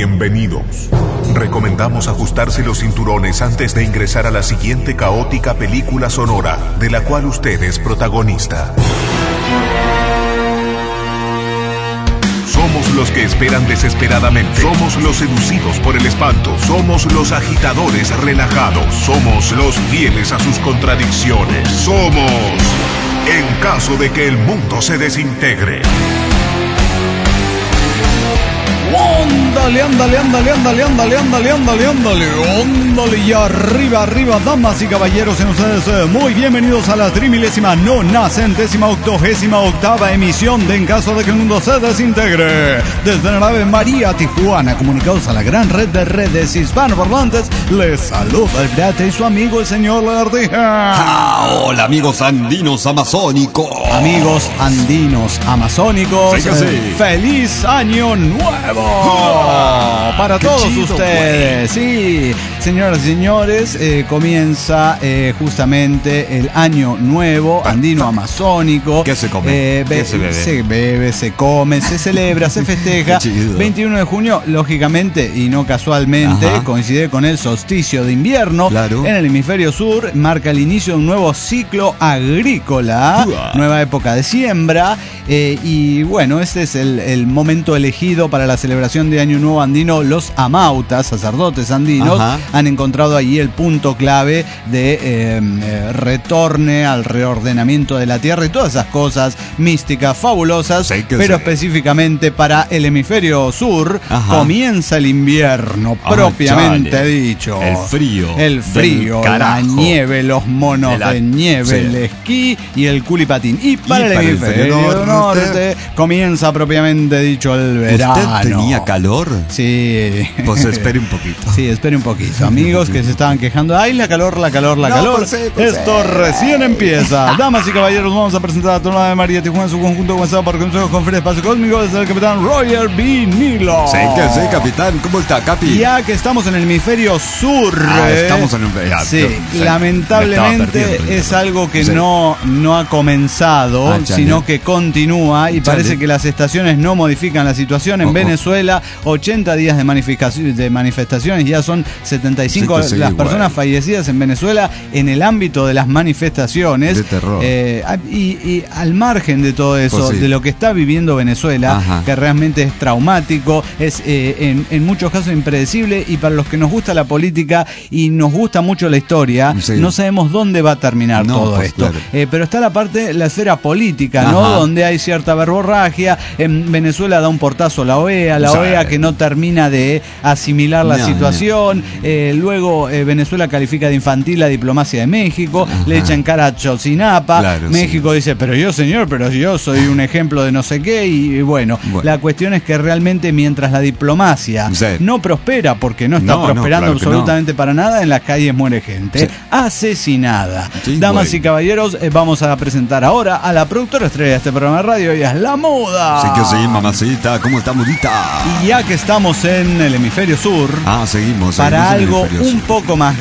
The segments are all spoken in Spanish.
bienvenidos. Recomendamos ajustarse los cinturones antes de ingresar a la siguiente caótica película sonora, de la cual usted es protagonista. Somos los que esperan desesperadamente. Somos los seducidos por el espanto. Somos los agitadores relajados. Somos los fieles a sus contradicciones. Somos, en caso de que el mundo se desintegre. Ándale, y arriba, damas y caballeros, en ustedes muy bienvenidos a la 39.988ª emisión de En caso de que el mundo se desintegre. Desde la nave María Tijuana, comunicados a la gran red de redes hispanoparlantes, les saluda el Brate y su amigo el señor Lagartija. Hola amigos andinos amazónicos. Amigos andinos amazónicos, sí que sí. ¡Feliz Año Nuevo! Para todos chido, ustedes, sí, señoras y señores, comienza justamente el Año Nuevo andino amazónico. ¿Qué se come? ¿Qué se bebe? Se bebe, se come, se celebra, se festeja. 21 de junio, lógicamente y no casualmente, coincide con el solsticio de invierno. Claro. En el hemisferio sur marca el inicio de un nuevo ciclo agrícola, nueva época de siembra. Y bueno, este es el momento elegido para la celebración de Año Nuevo andino. Los amautas, sacerdotes andinos, han encontrado ahí el punto clave de retorne al reordenamiento de la tierra y todas esas cosas místicas, fabulosas, pero específicamente para el hemisferio sur comienza el invierno propiamente dicho. El frío, la nieve, los monos de nieve, el esquí y el culipatín. Y para el hemisferio norte comienza propiamente dicho el verano. ¿Usted tenía calor? Sí. Pues espere un poquito. Sí, espere un poquito. Amigos que se estaban quejando, ¡ay, la calor! Esto recién empieza. Damas y caballeros, vamos a presentar a toda la de María Tijuana en su conjunto comenzado por Consejo de Conferencia Espacio Cósmico desde el capitán Roger B. Nilo. Sí, que sí, capitán. ¿Cómo está, capi? Ya que estamos en el hemisferio sur. Estamos en el... Sí, lamentablemente es algo que no ha comenzado, sino que continúa y parece que las estaciones no modifican la situación. En Venezuela, 80 días de manifestaciones, ya son 75 las personas fallecidas en Venezuela en el ámbito de las manifestaciones. De terror. Y al margen de todo eso, de lo que está viviendo Venezuela, que realmente es traumático, es en muchos casos impredecible, y para los que nos gusta la política y nos gusta mucho la historia, no sabemos dónde va a terminar todo esto. Claro. Pero está la esfera política, ¿no? Donde hay cierta verborragia. En Venezuela da un portazo la OEA que no termina de asimilar la situación. Luego Venezuela califica de infantil la diplomacia de México, le echan cara a Chotzinapa. México dice, pero yo soy un ejemplo de no sé qué. Y bueno, la cuestión es que realmente mientras la diplomacia no prospera, porque no está prosperando absolutamente para nada, en las calles muere gente asesinada. Damas y caballeros, vamos a presentar ahora a la productora estrella de este programa de radio. Ella es la Muda. Sí que sí, mamacita. ¿Cómo está, Mudita? Y ya que estamos en el hemisferio sur, seguimos para algo un poco más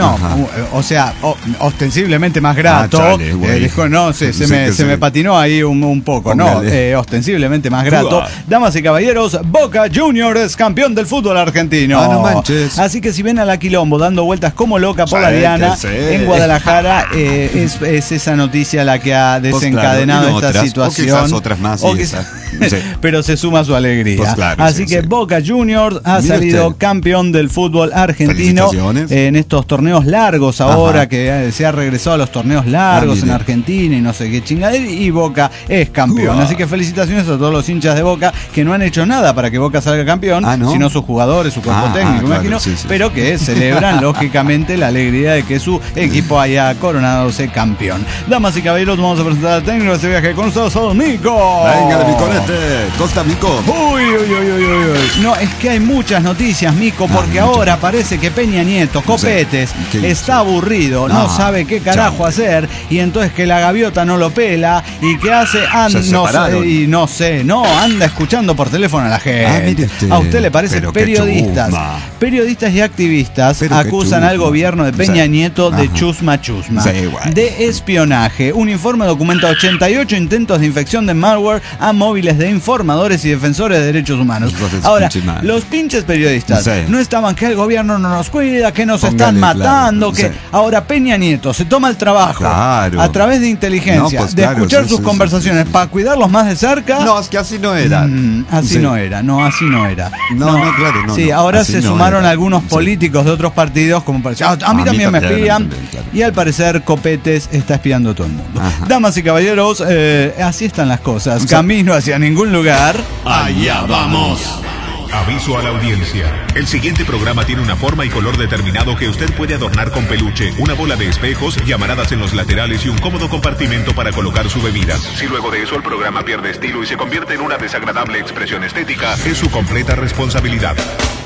ostensiblemente más grato. Dijo, se me patinó ahí un poco. Ostensiblemente más grato. Damas y caballeros, Boca Juniors es campeón del fútbol argentino. No manches. Así que si ven a la Quilombo dando vueltas como loca por la Diana en Guadalajara, es esa noticia la que ha desencadenado esta situación. O quizás otras más. Pero se suma su alegría. Así que Boca Juniors ha salido campeón del fútbol argentino en estos torneos largos ahora, que se ha regresado a los torneos largos en Argentina y no sé qué chingadera, y Boca es campeón. Así que felicitaciones a todos los hinchas de Boca que no han hecho nada para que Boca salga campeón, sino sus jugadores, su cuerpo técnico, imagino, pero que celebran lógicamente la alegría de que su equipo haya coronadose campeón. Damas y caballeros, vamos a presentar al técnico de este viaje con nosotros, Mico. Venga, de Miconete. Costa, Mico. Uy. No, es que hay muchas noticias, Mico, porque ahora parece que Peña Nieto, Copetes, está aburrido, no sabe qué carajo hacer, y entonces que la gaviota no lo pela, y que hace, anda escuchando por teléfono a la gente. ¿A usted le parece? Periodistas y activistas acusan al gobierno de Peña Nieto de chusma, de espionaje. Un informe documenta 88 intentos de infección de malware a móviles miles de informadores y defensores de derechos humanos. Ahora, los pinches periodistas no estaban que el gobierno no nos cuida, que nos están matando, que ahora Peña Nieto se toma el trabajo a través de inteligencia de escuchar sus conversaciones para cuidarlos más de cerca. No, es que así no era. Así no era. No, claro, no. Sí, ahora se sumaron algunos políticos de otros partidos, como parecía, a mí también me espían. Y al parecer Copetes está espiando a todo el mundo. Damas y caballeros, así están las cosas. Camino hacia ningún lugar. Allá vamos. Aviso a la audiencia. El siguiente programa tiene una forma y color determinado que usted puede adornar con peluche, una bola de espejos, llamaradas en los laterales y un cómodo compartimento para colocar su bebida. Si luego de eso el programa pierde estilo y se convierte en una desagradable expresión estética, es su completa responsabilidad.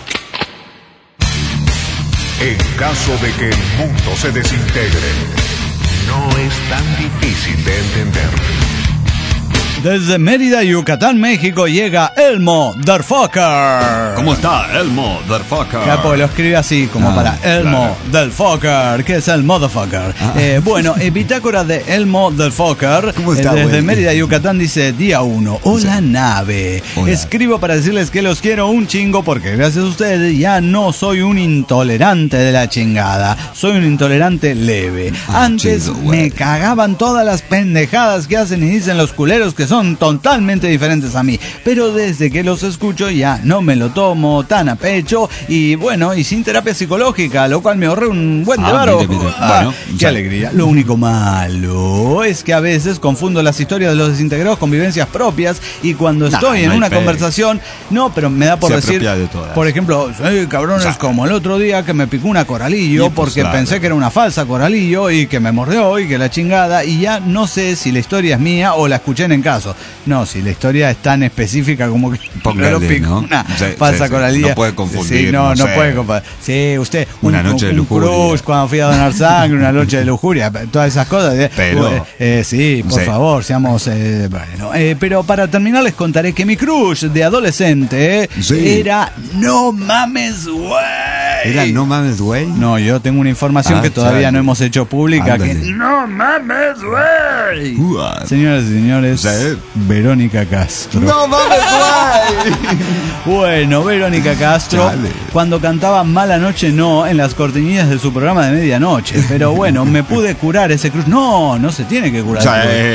En caso de que el mundo se desintegre, no es tan difícil de entender. Desde Mérida, Yucatán, México, llega Elmo Derfocker. ¿Cómo está Elmo Derfocker? Capo, lo escribe así, como para Elmo Derfocker, que es el motherfucker. Bueno, bitácora de Elmo Derfocker. ¿Cómo está, desde Mérida, Yucatán, dice: día 1, hola nave. Hola. Escribo para decirles que los quiero un chingo porque gracias a ustedes ya no soy un intolerante de la chingada. Soy un intolerante leve. Antes chido, me cagaban todas las pendejadas que hacen y dicen los culeros que son totalmente diferentes a mí, pero desde que los escucho ya no me lo tomo tan a pecho y bueno, y sin terapia psicológica, lo cual me ahorré un buen devaro. Bueno, qué alegría. Lo único malo es que a veces confundo las historias de los desintegrados con vivencias propias y cuando estoy en una conversación, pero me da por decir, por ejemplo, cabrones, como el otro día que me picó una coralillo porque pensé que era una falsa coralillo y que me mordió y que la chingada, y ya no sé si la historia es mía o la escuché en caso. No, si la historia es tan específica como que póngale, picó una falsa coralilla. No puede confundir. Sí, no puede confundir. Sí, usted, una noche de lujuria. Un crush cuando fui a donar sangre, una noche de lujuria, todas esas cosas. Pero, sí, por favor, seamos. Bueno, pero para terminar les contaré que mi crush de adolescente era No Mames Güey. ¿Era No Mames Güey? No, yo tengo una información que todavía no hemos hecho pública. Que No Mames Güey. Señoras y señores, Verónica Castro. ¡No mames, güey! Bueno, Verónica Castro, cuando cantaba Mala Noche No en las cortinillas de su programa de medianoche. Pero bueno, me pude curar ese crush. No se tiene que curar.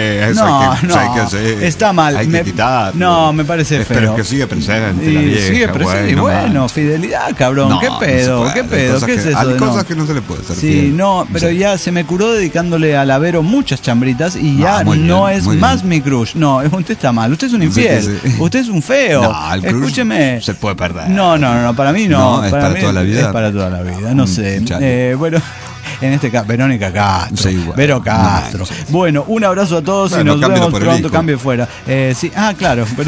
Está mal. Hay que quitarlo. No, me parece feo. Pero que sigue presente la vieja. Sigue presente. Y bueno, fidelidad, cabrón. ¿Qué pedo? ¿Qué pedo? ¿Qué es eso? Hay cosas que no se le puede hacer. Sí, pero ya se me curó dedicándole a la Vero muchas chambritas y ya no es más mi crush. No, usted está mal, usted es un infiel, usted es un feo. No, el escúcheme. Se puede perder. No, para mí no. No, es para toda la vida. Es para toda la vida, no sé. Bueno, en este caso, Verónica Castro. Sí, bueno, Vero Castro. Bueno, un abrazo a todos y nos vemos pronto. Cambio fuera. Sí, claro, pero.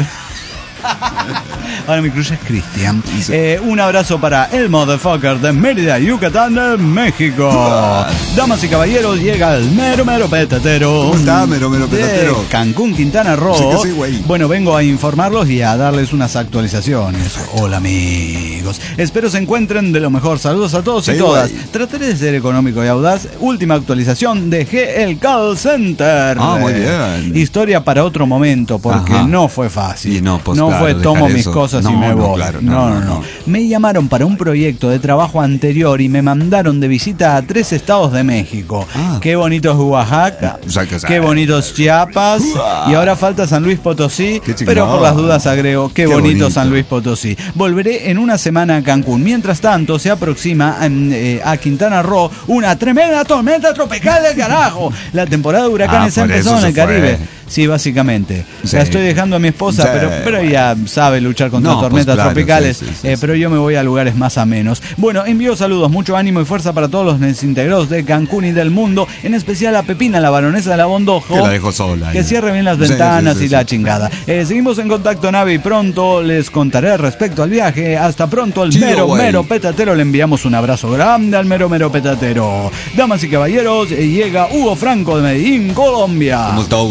Ahora mi crush es Cristian. Un abrazo para el motherfucker de Mérida, Yucatán, México. Damas y caballeros, llega el mero petatero. ¿Cómo está, mero petatero? De Cancún, Quintana Roo. Sí, bueno, vengo a informarlos y a darles unas actualizaciones. Hola amigos, espero se encuentren de lo mejor. Saludos a todos y todas. Trataré de ser económico y audaz. Última actualización, dejé el call center. Muy bien. Historia para otro momento, porque no fue fácil. Y no fue tomo mis cosas y me voy. No. Me llamaron para un proyecto de trabajo anterior y me mandaron de visita a 3 estados de México. Qué bonito es Oaxaca, qué bonito es Chiapas, y ahora falta San Luis Potosí, pero por las dudas agrego, qué bonito San Luis Potosí. Volveré en una semana a Cancún. Mientras tanto, se aproxima a Quintana Roo una tremenda tormenta tropical del carajo. La temporada de huracanes empezó en el Caribe. Sí, básicamente. La estoy dejando a mi esposa, pero ella sabe luchar contra tormentas tropicales. Pero yo me voy a lugares más amenos. Bueno, envío saludos, mucho ánimo y fuerza para todos los desintegrados de Cancún y del mundo, en especial a Pepina, la baronesa de la Bondojo. Que la dejo sola. Que cierre bien las ventanas y la chingada. Seguimos en contacto, nave, y pronto les contaré respecto al viaje. Hasta pronto, el mero petatero. Le enviamos un abrazo grande al mero petatero. Damas y caballeros, llega Hugo Franco de Medellín, Colombia. ¿Cómo está Hugo Franco?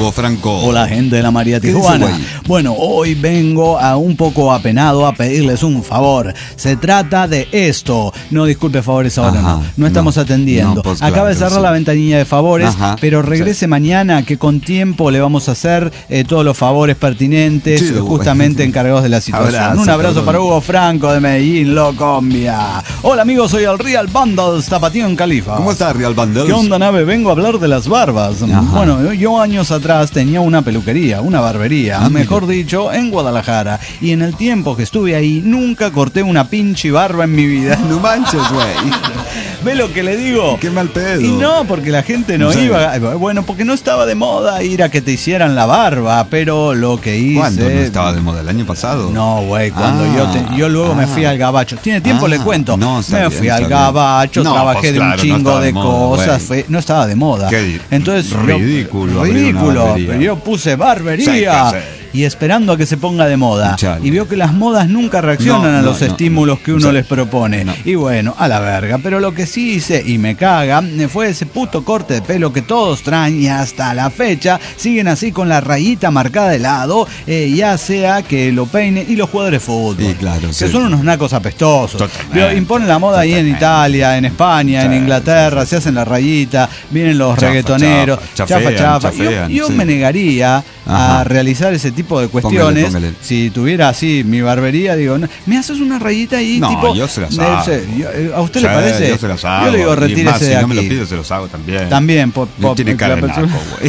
loco. Hola, gente de la María Tijuana. Bueno, hoy vengo un poco apenado a pedirles un favor. Se trata de esto. No, disculpe, favores ahora no estamos atendiendo. Pues Acaba de cerrar la ventanilla de favores, pero regrese mañana, que con tiempo le vamos a hacer todos los favores pertinentes, justamente encargados de la situación. Un abrazo para Hugo Franco de Medellín, Locombia. Hola amigos, soy el Real Bundles, Tapatío en Califa. ¿Cómo estás, Real Bundles? ¿Qué onda, nave? Vengo a hablar de las barbas. Bueno, yo años atrás tenía una peluquería, una barbería, mejor dicho, en Guadalajara. Y en el tiempo que estuve ahí, nunca corté una pinche barba en mi vida. No manches, güey. ¿Ve lo que le digo? Qué mal pedo. Y no, porque la gente no iba. Bueno, porque no estaba de moda ir a que te hicieran la barba, pero lo que hice... ¿Cuándo no estaba de moda? ¿El año pasado? No, güey, cuando yo luego me fui al gabacho. ¿Tiene tiempo? Le cuento. No, me fui al gabacho, trabajé de un chingo de cosas. No estaba de moda. Entonces, ridículo. Pero yo puse barbería. Y esperando a que se ponga de moda. Y vio que las modas nunca reaccionan a los estímulos que uno les propone. Y bueno, a la verga. Pero lo que sí hice, y me caga, fue ese puto corte de pelo que todos traen y hasta la fecha siguen así con la rayita marcada de lado, ya sea que lo peine y los jugadores de fútbol. Que son unos nacos apestosos. Imponen la moda ahí en Italia, en España, en Inglaterra, se hacen la rayita, vienen los reggaetoneros, chafa. Yo me negaría a realizar ese tipo de cuestiones. Póngale. Si tuviera así mi barbería, digo, ¿me haces una rayita ahí? No, tipo, yo se las hago. ¿A usted le parece? Yo se las hago. Yo le digo, retírese más, de si aquí. No me lo pide, se los hago también. También, tiene cara de naco, güey.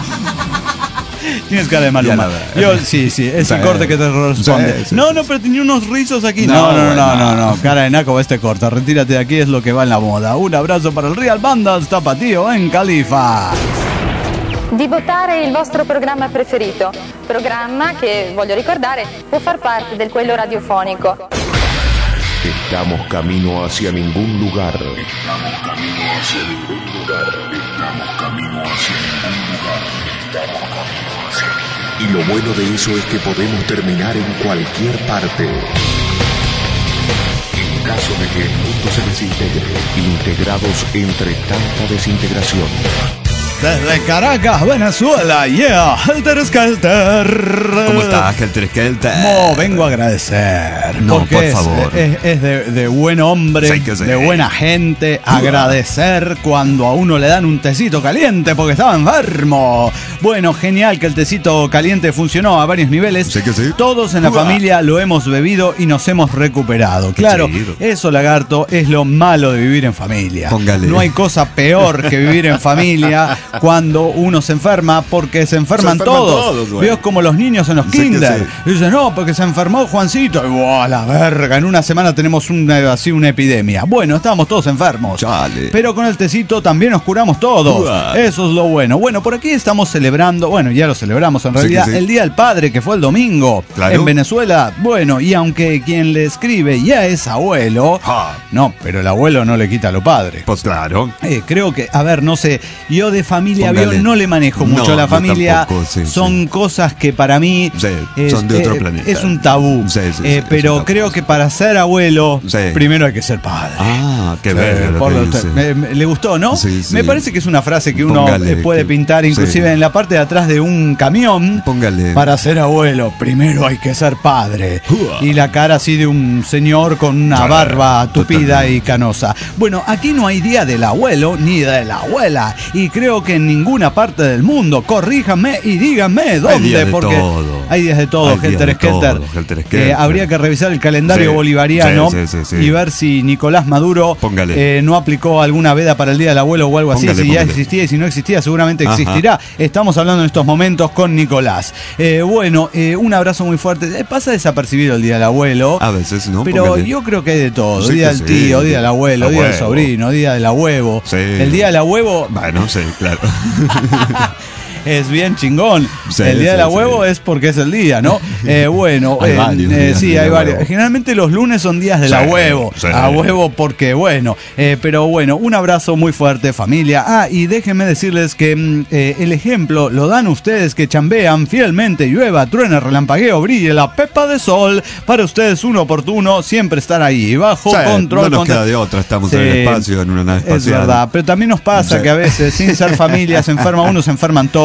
Tienes cara de mal humor. Yo, sí, ese corte que te responde. No, pero tenía unos rizos aquí. No, cara de naco este corte. Retírate de aquí, es lo que va en la moda. Un abrazo para el Real Bundles Tapatío en Califa. Di votare il vostro programma preferito, programma che, voglio ricordare, può far parte del quello radiofonico. Estamos camino hacia ningún lugar. Y lo bueno de eso es que podemos terminar en cualquier parte. En caso de que el mundo se desintegre, integrados entre tanta desintegración. Desde Caracas, Venezuela, Helter Skelter. ¿Cómo estás, Helter Skelter? Vengo a agradecer. No, porque por favor. Es de buen hombre, de buena gente, agradecer cuando a uno le dan un tecito caliente porque estaba enfermo. Bueno, genial que el tecito caliente funcionó a varios niveles. Sí. Todos en la familia lo hemos bebido y nos hemos recuperado. Claro, eso, lagarto, es lo malo de vivir en familia. Póngale. No hay cosa peor que vivir en familia cuando uno se enferma, porque se enferman todos. Veo como los niños en los kinder. Dicen, no, porque se enfermó Juancito. Y ¡buah, la verga! En una semana tenemos una epidemia. Bueno, estábamos todos enfermos. Chale. Pero con el tecito también nos curamos todos. Eso es lo bueno. Bueno, por aquí estamos celebrando, bueno, ya lo celebramos en realidad, el Día del Padre, que fue el domingo en Venezuela. Bueno, y aunque quien le escribe ya es abuelo, no, pero el abuelo no le quita a lo padre. Pues claro. Creo que, a ver, no sé, yo de familia no le manejo mucho a la familia. Son cosas que para mí son de otro planeta. Es un tabú. Pero creo que para ser abuelo, primero hay que ser padre. Qué bello. ¿Le gustó, no? Sí. Me parece que es una frase que uno puede pintar inclusive en la parte de atrás de un camión. Póngale. Para ser abuelo, primero hay que ser padre. Y la cara así de un señor con una barba tupida y canosa. Bueno, aquí no hay día del abuelo ni de la abuela. Y creo que en ninguna parte del mundo, corríjanme y díganme dónde, porque hay días de todo, Helter Skelter. Habría que revisar el calendario bolivariano y ver si Nicolás Maduro no aplicó alguna veda para el Día del Abuelo o algo así. Ya existía, y si no existía seguramente existirá. Estamos hablando en estos momentos con Nicolás. Un abrazo muy fuerte. Pasa desapercibido el Día del Abuelo. A veces, ¿no? Pero yo creo que hay de todo. Día del tío, Día del abuelo, Día del sobrino, Día del abuelo. El Día del abuelo... Bueno, claro. Es bien chingón. El día de la huevo es porque es el día, ¿no? Hay varios, hay varios. Generalmente los lunes son días de la huevo. A huevo porque, pero un abrazo muy fuerte, familia. Y déjenme decirles que el ejemplo lo dan ustedes que chambean fielmente, llueva, truene, relampagueo, brille la pepa de sol. Para ustedes un oportuno siempre estar ahí, bajo control. No nos queda de otra, estamos en el espacio, en una nave espacial. Es verdad, pero también nos pasa que a veces, sin ser familia, se enferma uno, se enferman todos.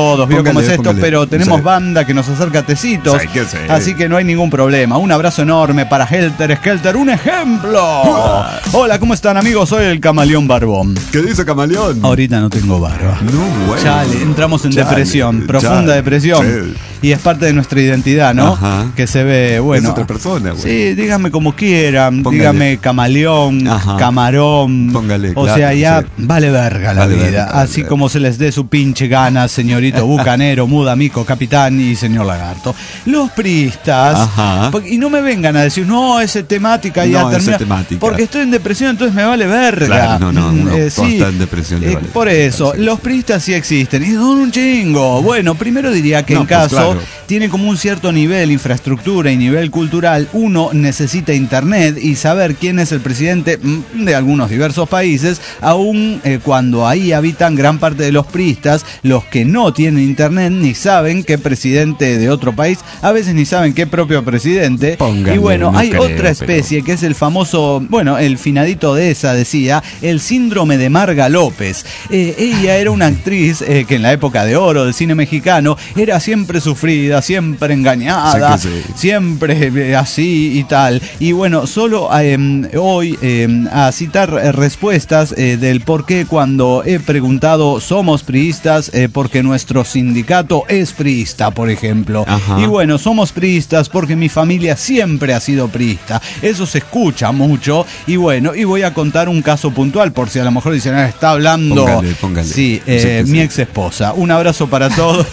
todos, vio cómo es esto, pero tenemos banda que nos acerca tecitos, así que no hay ningún problema. Un abrazo enorme para Helter Skelter, un ejemplo. Hola, ¿cómo están, amigos? Soy el Camaleón Barbón. ¿Qué dice Camaleón? Ahorita no tengo barba. No, bueno. Chale, entramos en depresión, profunda depresión. Sí. Y es parte de nuestra identidad, ¿no? Ajá. Que se ve, bueno. Es otra persona, güey. Sí, díganme como quieran. Póngale. Díganme camaleón, camarón. Póngale, o sea, ya vale verga la vida. Así como se les dé su pinche gana, señorito bucanero, muda, mico, capitán y señor lagarto. Los priistas. Y no me vengan a decir, no, esa temática ya termina. Porque estoy en depresión, entonces me vale verga. Claro, sí, está en depresión. Por eso, los priistas sí existen. Y son un chingo. Bueno, primero diría que en caso tiene como un cierto nivel, infraestructura y nivel cultural, uno necesita internet y saber quién es el presidente de algunos diversos países, aun cuando ahí habitan gran parte de los priistas, los que no tienen internet ni saben qué presidente de otro país, a veces ni saben qué propio presidente. Póngale, y bueno, hay otra especie que es el famoso, bueno, el finadito de esa decía, el síndrome de Marga López. Ella era una actriz que en la época de oro del cine mexicano era siempre sufrida, siempre engañada, siempre así y tal. Y bueno, solo hoy a citar respuestas del por qué cuando he preguntado somos priistas, porque nuestro sindicato es priista, por ejemplo. Y bueno, somos priistas porque mi familia siempre ha sido priista. Eso se escucha mucho. Y bueno, y voy a contar un caso puntual por si a lo mejor dicen, está hablando. Póngale. Sí, mi ex esposa. Un abrazo para todos.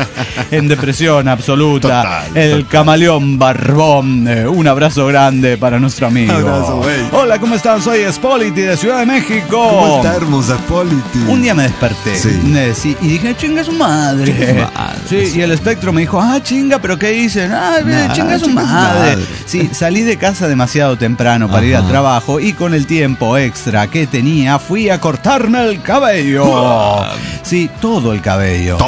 En depresión absoluta. Total. El Camaleón Barbón. Un abrazo grande para nuestro amigo. Abrazo, hola, ¿cómo están? Soy Spolity de Ciudad de México. ¿Cómo está, hermosa Spolity? Un día me desperté y dije, chinga su madre. Y el espectro me dijo, chinga, pero ¿qué dicen? Chinga su madre. Sí, salí de casa demasiado temprano para ir al trabajo y con el tiempo extra que tenía fui a cortarme el cabello. Sí, todo el cabello.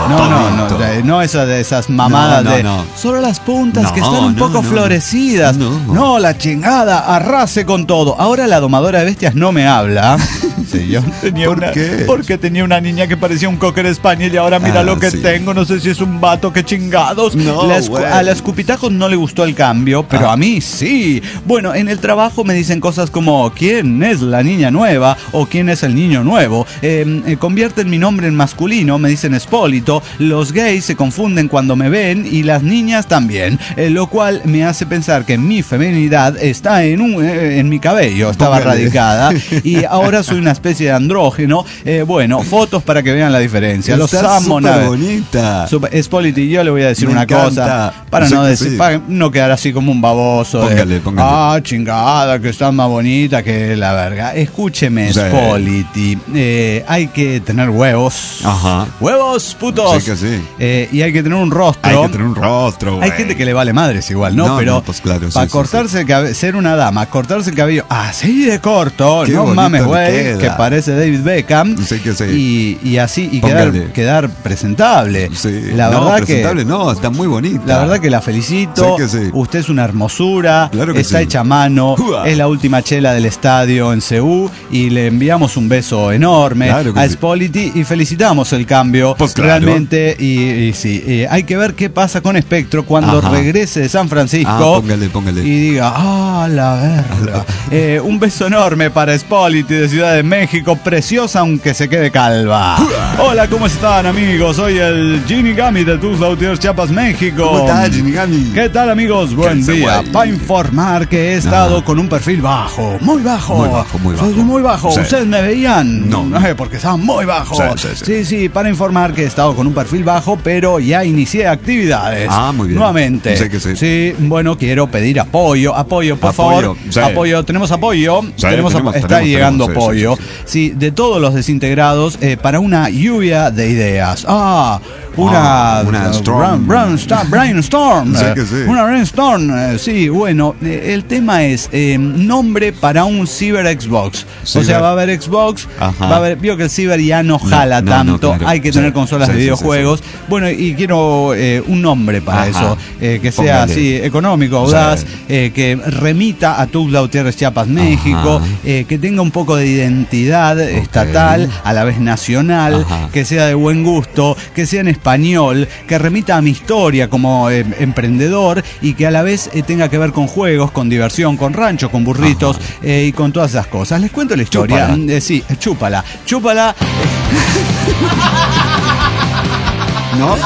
No esas mamadas solo las puntas que están un poco florecidas. No, la chingada, arrase con todo. Ahora la domadora de bestias no me habla. Sí, yo tenía porque tenía una niña que parecía un cocker spaniel y ahora mira lo que tengo. No sé si es un vato, que chingados. A la escupitajos no le gustó el cambio, pero a mí sí. Bueno, en el trabajo me dicen cosas como ¿quién es la niña nueva? O ¿quién es el niño nuevo? Convierten mi nombre en masculino, me dicen Espólito. Los gays se confunden cuando me ven y las niñas también, lo cual me hace pensar que mi feminidad está en mi cabello, estaba radicada y ahora soy una especie de andrógeno. Bueno, fotos para que vean la diferencia. Los amo, bonita. Spolity, yo le voy a decir una cosa para no quedar así como un baboso. Póngale. Chingada, que está más bonita que la verga. Escúcheme, Spolity. Hay que tener huevos. Huevos, putos. Sí que sí. Y hay que tener un rostro. Hay gente que le vale madres igual, ¿no? Pero pues claro, para cortarse el cabello, ser una dama, cortarse el cabello así de corto, no mames, güey, que parece David Beckham. Y así, y quedar presentable. La verdad presentable no, está muy bonita. La verdad que la felicito. Usted es una hermosura, está hecha a mano, es la última chela del estadio en CU y le enviamos un beso enorme a Spolity y felicitamos el cambio realmente. Y sí, hay que ver qué pasa con Espectro cuando regrese de San Francisco. Póngale. Y diga, la verga. Un beso enorme para Spolity de Ciudad de México, preciosa aunque se quede calva. Hola, ¿cómo están, amigos? Soy el Shinigami de Tuxtla Gutiérrez, Chiapas, México. ¿Cómo estás, Shinigami? ¿Qué tal, amigos? Buen día. Para informar que he estado con un perfil bajo. Muy bajo. Soy muy bajo. ¿Ustedes me veían? No. Porque estaba muy bajo. Sí, para informar que he estado con un perfil bajo, pero ya inicié actividades. Muy bien. Nuevamente. Sí, bueno, quiero pedir apoyo, por favor. Apoyo, ¿tenemos apoyo? Está llegando apoyo. Sí, de todos los desintegrados para una lluvia de ideas. Una brainstorm. Sí que sí. Una brainstorm. Sí, bueno, el tema es nombre para un Cyber Xbox. O sea, va a haber Xbox, va a haber, vio que el Cyber ya no jala tanto, claro. Hay que tener consolas de videojuegos. Bueno, y quiero un nombre para eso, que sea así económico, audaz, que remita a Tuxtla Gutiérrez, Chiapas, México, que tenga un poco de identidad estatal, a la vez nacional, que sea de buen gusto, que sea en español, que remita a mi historia como emprendedor y que a la vez tenga que ver con juegos, con diversión, con rancho, con burritos y con todas esas cosas. Les cuento la historia. Sí, chúpala. ¿No?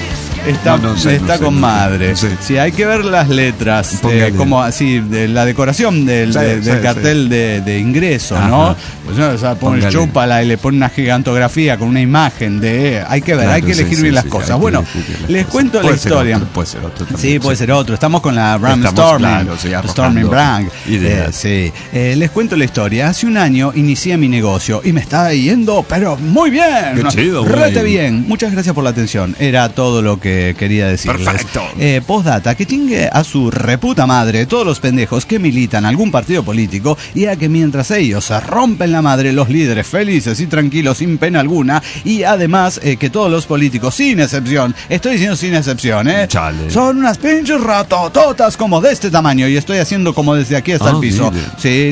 Está con madre. Sí, hay que ver las letras, como así, de la decoración del cartel de ingreso, ¿no? Pues no, o sea, pone chúpala y le pone una gigantografía con una imagen de... Hay que ver, hay que elegir bien las cosas. Bueno, les cuento la historia. Puede ser otro también. Sí, puede ser otro. Estamos con la Storming Brand. Sí. Les cuento la historia. Hace un año inicié mi negocio y me está yendo, pero muy bien. Qué chido, rete bien. Muchas gracias por la atención. Era todo lo que quería decirles. Perfecto. Postdata, que chingue a su reputa madre todos los pendejos que militan algún partido político y a que mientras ellos se rompen la madre, los líderes felices y tranquilos sin pena alguna, y además que todos los políticos, sin excepción, estoy diciendo sin excepción, Chale. son unas pinches ratototas como de este tamaño y estoy haciendo como desde aquí hasta el piso. Sí.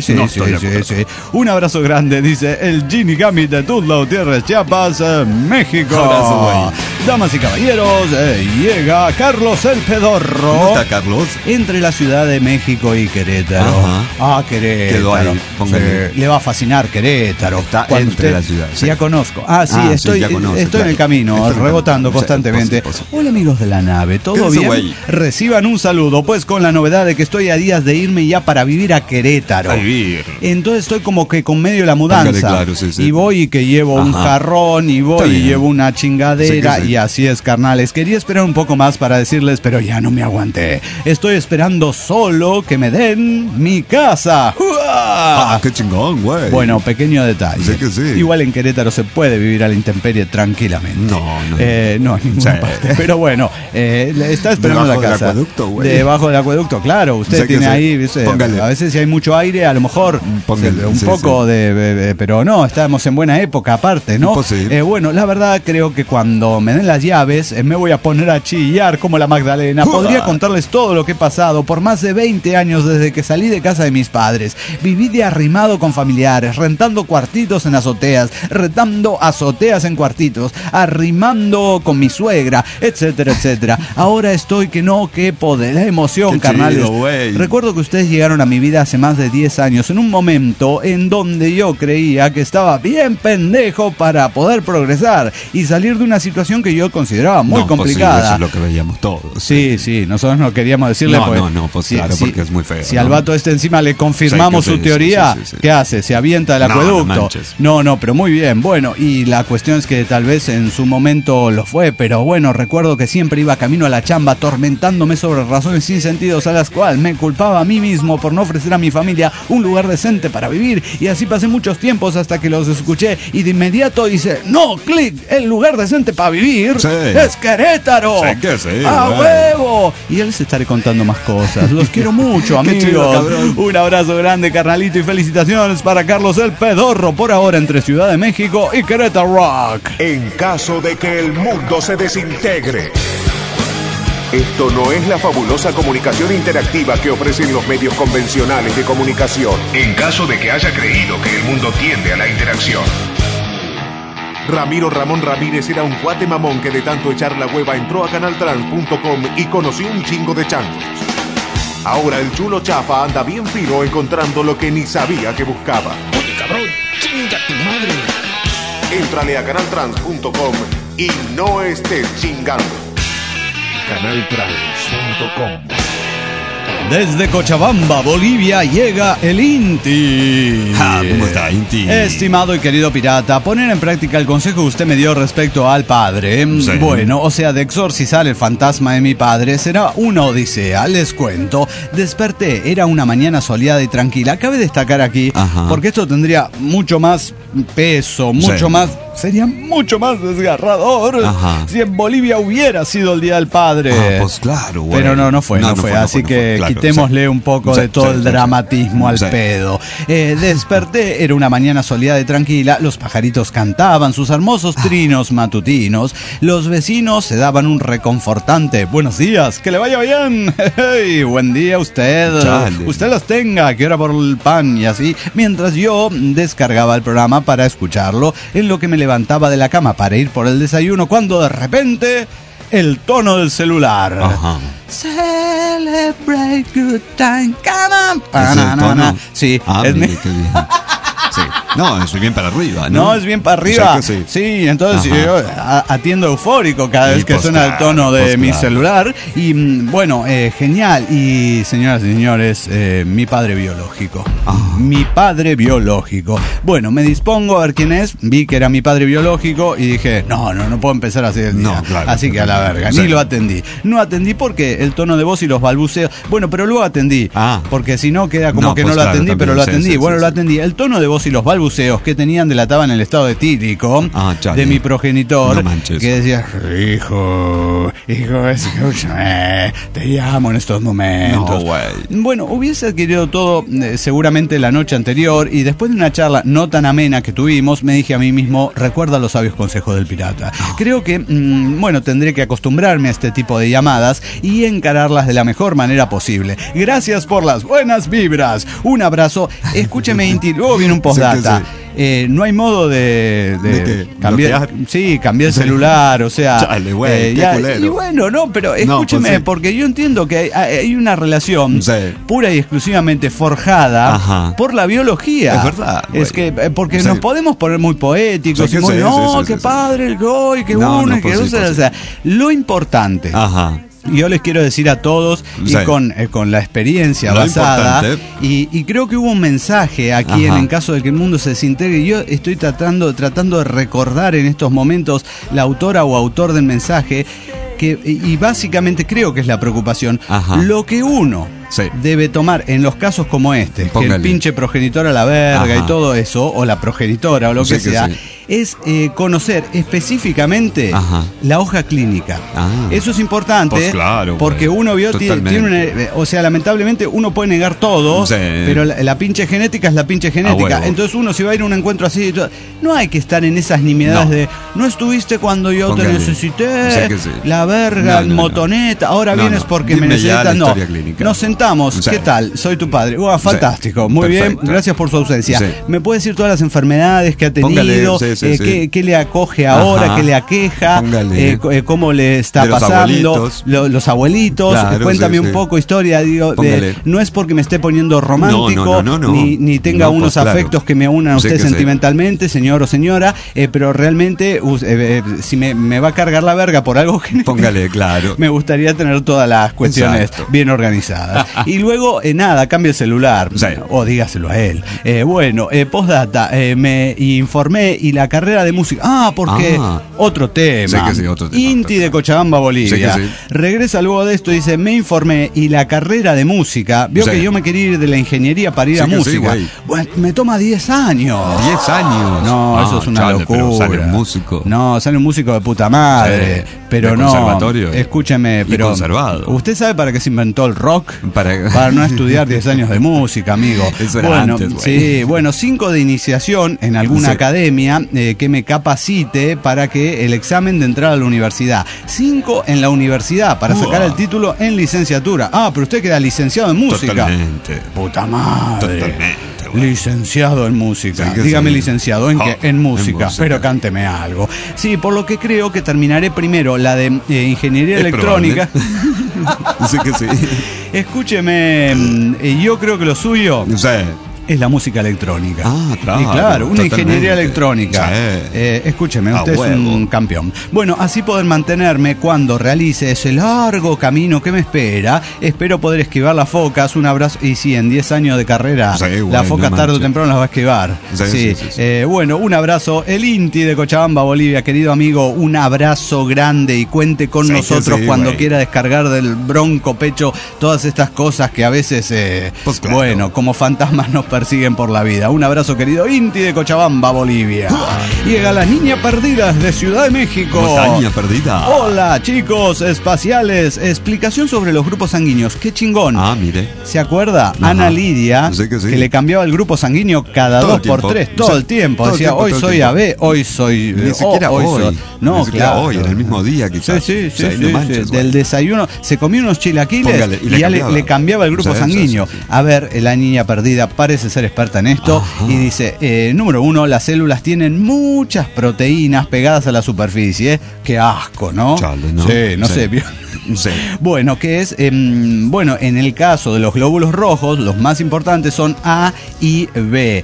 Un abrazo grande, dice el Shinigami de Tuxtla Gutiérrez, Chiapas, México. Abrazo, damas y caballeros, llega Carlos el Pedorro. ¿Cómo está, Carlos? Entre la Ciudad de México y Querétaro. Querétaro. Quedó ahí, le va a fascinar Querétaro. Está entre la ciudad. Sí. Ya conozco. Estoy en el camino, rebotando constantemente. Hola, amigos de la nave, ¿todo bien? Reciban un saludo, pues con la novedad de que estoy a días de irme ya para vivir a Querétaro. Entonces estoy como que con medio de la mudanza. Y voy y que llevo un jarrón, y voy y llevo una chingadera, y así es, carnales. Quería esperar un poco más para decirles, pero ya no me aguanté. Estoy esperando solo que me den mi casa. ¡Qué chingón, güey! Bueno, pequeño detalle. Sí que sí. Igual en Querétaro se puede vivir a la intemperie tranquilamente. No, en ninguna parte. Pero bueno, está esperando la casa. Debajo del acueducto, claro. Usted tiene ahí, a veces si hay mucho aire, a lo mejor un poco de... Pero no, estamos en buena época aparte, ¿no? Bueno, la verdad creo que cuando me den las llaves, me voy a poner a chillar como la Magdalena. Podría contarles todo lo que he pasado por más de 20 años desde que salí de casa de mis padres. Viví de arrimado con familiares, rentando cuartitos en azoteas, rentando azoteas en cuartitos, arrimando con mi suegra, etcétera, etcétera. Ahora estoy que poder. La emoción, carnales. Recuerdo que ustedes llegaron a mi vida hace más de 10 años, en un momento en donde yo creía que estaba bien pendejo para poder progresar y salir de una situación que yo consideraba muy complicada. Eso es lo que veíamos todos. Sí, nosotros no queríamos decirle. Claro, porque es muy feo. Si al vato encima le confirmamos su teoría, ¿qué hace? Se avienta del acueducto. No, pero muy bien. Bueno, y la cuestión es que tal vez en su momento lo fue, pero bueno, recuerdo que siempre iba camino a la chamba atormentándome sobre razones sin sentidos a las cuales me culpaba a mí mismo por no ofrecer a mi familia un lugar decente para vivir, y así pasé muchos tiempos hasta que los escuché y de inmediato hice, no, clic, el lugar decente para vivir es Querétaro. ¡A huevo! Y él se estaré contando más cosas. Los quiero mucho, amigos. Un abrazo grande, carnalito, y felicitaciones para Carlos el Pedorro, por ahora entre Ciudad de México y Querétaro Rock. En caso de que el mundo se desintegre. Esto no es la fabulosa comunicación interactiva que ofrecen los medios convencionales de comunicación. En caso de que haya creído que el mundo tiende a la interacción. Ramiro Ramón Ramírez era un cuate mamón que de tanto echar la hueva entró a canaltrans.com y conoció un chingo de changos. Ahora el chulo chafa anda bien fino encontrando lo que ni sabía que buscaba. Oye, cabrón, chinga tu madre. Éntrale a canaltrans.com y no estés chingando. Canaltrans.com. Desde Cochabamba, Bolivia, llega el Inti. ¿Cómo está, Inti? Estimado y querido pirata, poner en práctica el consejo que usted me dio respecto al padre. Bueno, o sea, de exorcizar el fantasma de mi padre será una odisea, les cuento. Desperté, era una mañana soleada y tranquila. Cabe destacar aquí, porque esto tendría mucho más peso, mucho más sería mucho más desgarrador si en Bolivia hubiera sido el Día del Padre. Pues claro, güey. Pero no fue. Así que claro, quitémosle un poco de todo el dramatismo al pedo. Desperté, era una mañana soleada y tranquila, los pajaritos cantaban sus hermosos trinos matutinos, los vecinos se daban un reconfortante buenos días, que le vaya bien. Hey, buen día usted. Chale. Usted los tenga, que hora por el pan y así, mientras yo descargaba el programa para escucharlo, en lo que me levantaba de la cama para ir por el desayuno, cuando de repente el tono del celular. Celebrate good time, come on. Sí, es qué bien. Sí. No, es bien para arriba, ¿no? No, es bien para arriba. O sea que sí, entonces yo atiendo eufórico cada vez que suena el tono de mi celular. Y bueno, genial. Y señoras y señores, mi padre biológico. Mi padre biológico. Bueno, me dispongo a ver quién es. Vi que era mi padre biológico y dije, no puedo empezar así el día. No, claro, así que a la verga. Sí. Ni lo atendí. No atendí porque el tono de voz y los balbuceos. Bueno, pero luego atendí. Porque si no queda como que no lo atendí, también, pero lo atendí. Lo atendí. El tono de voz y los balbuceos que tenían delataban el estado etílico de mi progenitor, que decía, hijo, escúchame, te llamo en estos momentos. Bueno, hubiese adquirido todo seguramente la noche anterior, y después de una charla no tan amena que tuvimos, me dije a mí mismo, recuerda los sabios consejos del pirata. Creo que, tendré que acostumbrarme a este tipo de llamadas y encararlas de la mejor manera posible. Gracias por las buenas vibras. Un abrazo. Escúcheme, Inti, luego viene un postdata. No hay modo de cambiar. Sí, cambiar el celular, o sea. Chale, güey, qué culero. Y bueno, pero escúcheme, porque yo entiendo que hay una relación pura y exclusivamente forjada por la biología. Es verdad. Es que, porque nos podemos poner muy poéticos, y muy, qué padre el goy, qué uno, que o sea, lo importante. Yo les quiero decir a todos, y con la experiencia basada, y creo que hubo un mensaje aquí en caso de que el mundo se desintegre, y yo estoy tratando de recordar en estos momentos la autora o autor del mensaje, y básicamente creo que es la preocupación, lo que uno debe tomar en los casos como este, que el pinche progenitor a la verga y todo eso, o la progenitora o lo que sea, es conocer específicamente la hoja clínica. Eso es importante, pues claro, porque uno tiene o sea, lamentablemente uno puede negar todo, pero la pinche genética es la pinche genética. Entonces uno, si va a ir a un encuentro así, no hay que estar en esas nimiedades de no estuviste cuando yo te necesité, la verga, motoneta, ahora vienes porque me necesitas. Nos sentamos. ¿Qué tal? Soy tu padre. Fantástico. Muy bien. Gracias por su ausencia. ¿Me puede decir todas las enfermedades que ha tenido? ¿Qué le acoge ahora? ¿Qué le aqueja? ¿Cómo le está pasando? Los abuelitos. Claro, cuéntame un poco historia. No es porque me esté poniendo romántico, ni tenga unos afectos que me unan a usted sentimentalmente, señor o señora, pero realmente si me va a cargar la verga por algo que me gustaría tener todas las cuestiones bien organizadas. Y luego, cambie el celular, o dígaselo a él. Postdata, me informé, y la carrera de música, porque otro tema, Inti de Cochabamba, Bolivia, regresa luego de esto y dice, me informé, y la carrera de música, vio que yo me quería ir de la ingeniería para ir a música, me toma 10 años. 10 años. No, eso es una locura. Sale un músico. No, sale un músico de puta madre, pero no, escúcheme, pero conservado. ¿Usted sabe para qué se inventó el rock? Para no estudiar 10 años de música, amigo. Eso era antes, 5 de iniciación en alguna academia que me capacite para que el examen de entrada a la universidad. 5 en la universidad para sacar el título en licenciatura. Pero usted queda licenciado en música. Totalmente. Puta madre. Totalmente. Licenciado en música. Dígame, licenciado en qué? En música. Pero cánteme algo. Sí, por lo que creo que terminaré primero la de ingeniería electrónica. Sí que sí. Escúcheme, yo creo que lo suyo es la música electrónica. Claro. Y claro, una ingeniería electrónica. Escúcheme, usted es un campeón. Bueno, así poder mantenerme cuando realice ese largo camino que me espera. Espero poder esquivar las focas. Un abrazo. Y sí, en 10 años de carrera, las focas tarde o temprano las va a esquivar. Un abrazo. El Inti de Cochabamba, Bolivia. Querido amigo, un abrazo grande, y cuente con nosotros cuando quiera descargar del bronco pecho todas estas cosas que a veces, como fantasmas nos persiguen por la vida. Un abrazo, querido Inti de Cochabamba, Bolivia. Llega la niña perdida de Ciudad de México. ¿Cómo está, niña perdida? Hola, chicos espaciales. Explicación sobre los grupos sanguíneos. ¡Qué chingón! Ah, mire. ¿Se acuerda? Ajá. Ana Lidia, Sí que sí. que le cambiaba el grupo sanguíneo cada Todo 2 por 3, todo el tiempo. Decía, hoy soy AB, hoy soy... Ni siquiera hoy. soy... No, Ni siquiera claro. hoy, en el mismo día quizás. Sí. No manches, Del desayuno, se comió unos chilaquiles. Póngale, y ya le cambiaba el grupo sanguíneo. Sí. A ver, la niña perdida parece ser experta en esto. Ajá. Y dice, número 1, las células tienen muchas proteínas pegadas a la superficie. Qué asco, ¿no? Chale, ¿no? Sí, no Sí. sé. Sí. Bueno, que es, bueno, en el caso de los glóbulos rojos, los más importantes son A y B.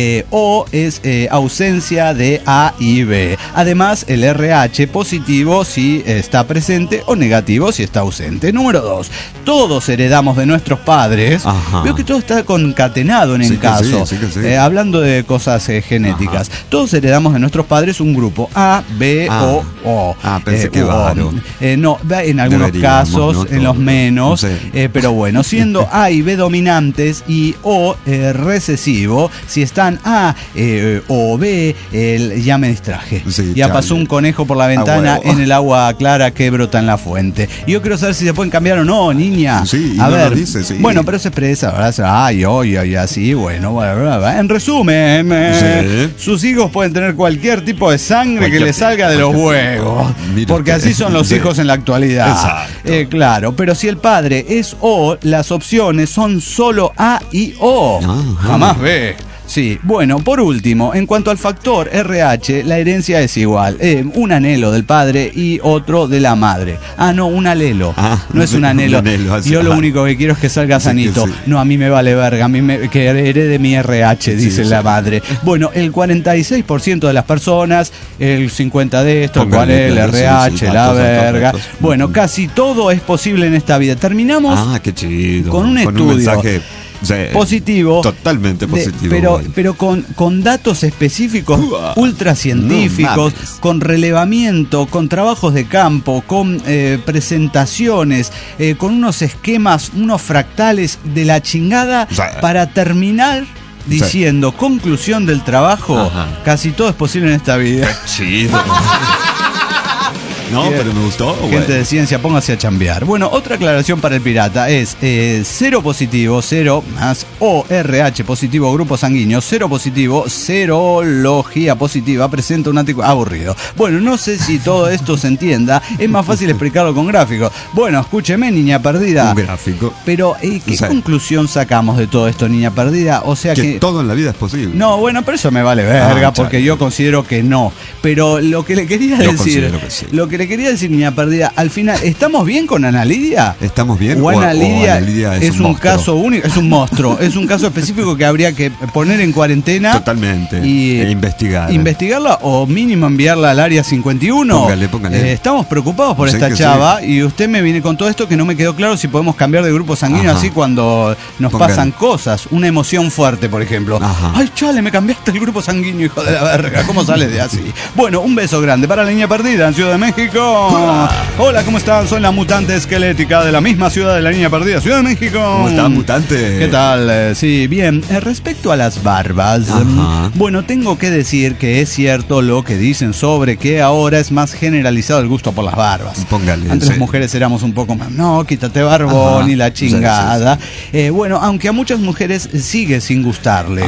O es ausencia de A y B. Además, el RH positivo si está presente o negativo si está ausente. Número 2, todos heredamos de nuestros padres. Ajá. Veo que todo está concatenado en el caso. Sí que sí. Hablando de cosas genéticas. Ajá. Todos heredamos de nuestros padres un grupo A, B o O. Pensé que O. No, en algunos casos, ¿no? en los menos, Sí. pero bueno, siendo A y B dominantes y O recesivo, si están A o B, ya me distraje. Sí, Ya chale. pasó un conejo por la ventana huevo. en el agua clara que brota en la fuente. Y yo quiero saber si se pueden cambiar o no, niña. Sí, y a no ver, lo dice, sí. bueno, pero se expresa, ¿verdad? Ay, así, bueno, bla, bla, bla. En resumen, Sí. sus hijos pueden tener cualquier tipo de sangre que les salga de los huevos. Mira Porque usted. así son los Sí. hijos en la actualidad. Exacto. Claro, pero si el padre es O, las opciones son solo A y O. Ajá. Jamás B. Sí, bueno, por último, en cuanto al factor RH, la herencia es igual. Un anhelo del padre y otro de la madre. Ah, no, un alelo. No es un anhelo. así. Yo lo único que quiero es que salga sanito. Sí. No, a mí me vale verga, que herede mi RH, dice la madre. Bueno, el 46% de las personas, el 50% de esto, el cual es el RH, la verga. Bueno, casi todo es posible en esta vida. Terminamos qué chido. con un estudio. mensaje positivo, totalmente positivo, pero con datos específicos ultra científicos, con relevamiento, con trabajos de campo, con presentaciones, con unos esquemas, unos fractales de la chingada, para terminar diciendo, conclusión del trabajo, casi todo es posible en esta vida. Chido. No, Bien. pero me gustó. Gente de ciencia, póngase a chambear. Bueno, otra aclaración para el pirata es cero positivo, cero más ORH positivo, grupo sanguíneo, cero positivo, serología positiva, presenta un anticuerpo. Aburrido. Bueno, no sé si todo esto se entienda, es más fácil explicarlo con gráficos. Bueno, escúcheme, niña perdida. Un gráfico. Pero, ¿qué conclusión sacamos de todo esto, niña perdida? O sea que todo en la vida es posible. No, bueno, pero eso me vale verga, porque yo considero que no. Pero lo que le quería decir, lo que le quería decir, niña perdida, al final, ¿estamos bien con Ana Lidia? ¿Estamos bien? O Ana Lidia, Ana Lidia es un caso único, es un monstruo, es un caso específico que habría que poner en cuarentena. Totalmente. Y investigar. Investigarla o mínimo enviarla al área 51. Póngale. Estamos preocupados por esta chava y usted me viene con todo esto que no me quedó claro si podemos cambiar de grupo sanguíneo así cuando nos pasan cosas. Una emoción fuerte, por ejemplo. Ay, chale, me cambiaste el grupo sanguíneo, hijo de la verga. ¿Cómo sales de así? Bueno, un beso grande para la niña perdida en Ciudad de México. Hola, ¿cómo están? Soy la mutante esquelética de la misma ciudad de la niña perdida, Ciudad de México. ¿Cómo están, mutante? ¿Qué tal? Sí, bien. Respecto a las barbas, bueno, tengo que decir que es cierto lo que dicen sobre que ahora es más generalizado el gusto por las barbas. Póngale. Antes las mujeres éramos un poco más, no, quítate barbón y la chingada. Bueno, aunque a muchas mujeres sigue sin gustarle.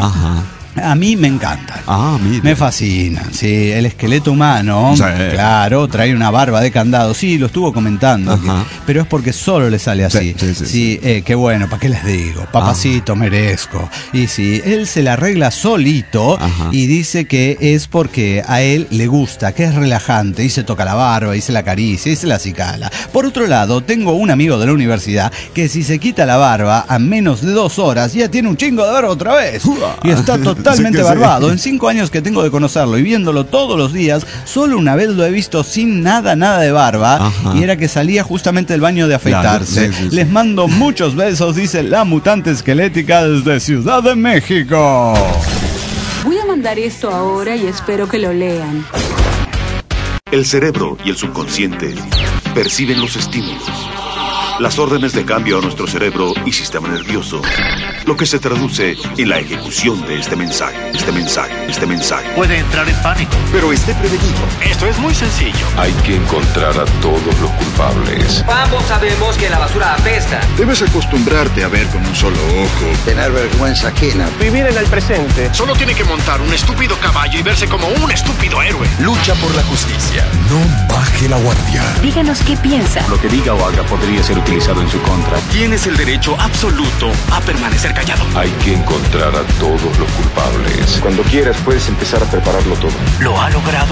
A mí me encantan. Me fascinan. Sí, el esqueleto humano, claro, trae una barba de candado. Sí, lo estuvo comentando. Pero es porque solo le sale así. Sí, qué bueno, ¿para qué les digo? Papacito, merezco. Y sí, él se la arregla solito y dice que es porque a él le gusta, que es relajante. Y se toca la barba, y se la acaricia, y se la acicala. Por otro lado, tengo un amigo de la universidad que si se quita la barba a menos de 2 horas ya tiene un chingo de barba otra vez. Y está totalmente barbado. En 5 años que tengo de conocerlo y viéndolo todos los días, solo una vez lo he visto sin nada de barba. Y era que salía justamente del baño de afeitarse. Les mando muchos besos, dice la mutante esquelética desde Ciudad de México. Voy a mandar esto ahora y espero que lo lean. El cerebro y el subconsciente perciben los estímulos, las órdenes de cambio a nuestro cerebro y sistema nervioso, lo que se traduce en la ejecución de este mensaje. Puede entrar en pánico, pero esté prevenido. Esto es muy sencillo. Hay que encontrar a todos los culpables. Ambos sabemos que la basura apesta. Debes acostumbrarte a ver con un solo ojo. Tener vergüenza ajena. Vivir en el presente. Solo tiene que montar un estúpido caballo y verse como un estúpido héroe. Lucha por la justicia. No baje la guardia. Díganos qué piensa. Lo que diga o haga podría ser utilizado en su contra. Tienes el derecho absoluto a permanecer callado. Hay que encontrar a todos los culpables. Cuando quieras puedes empezar a prepararlo todo. Lo ha logrado.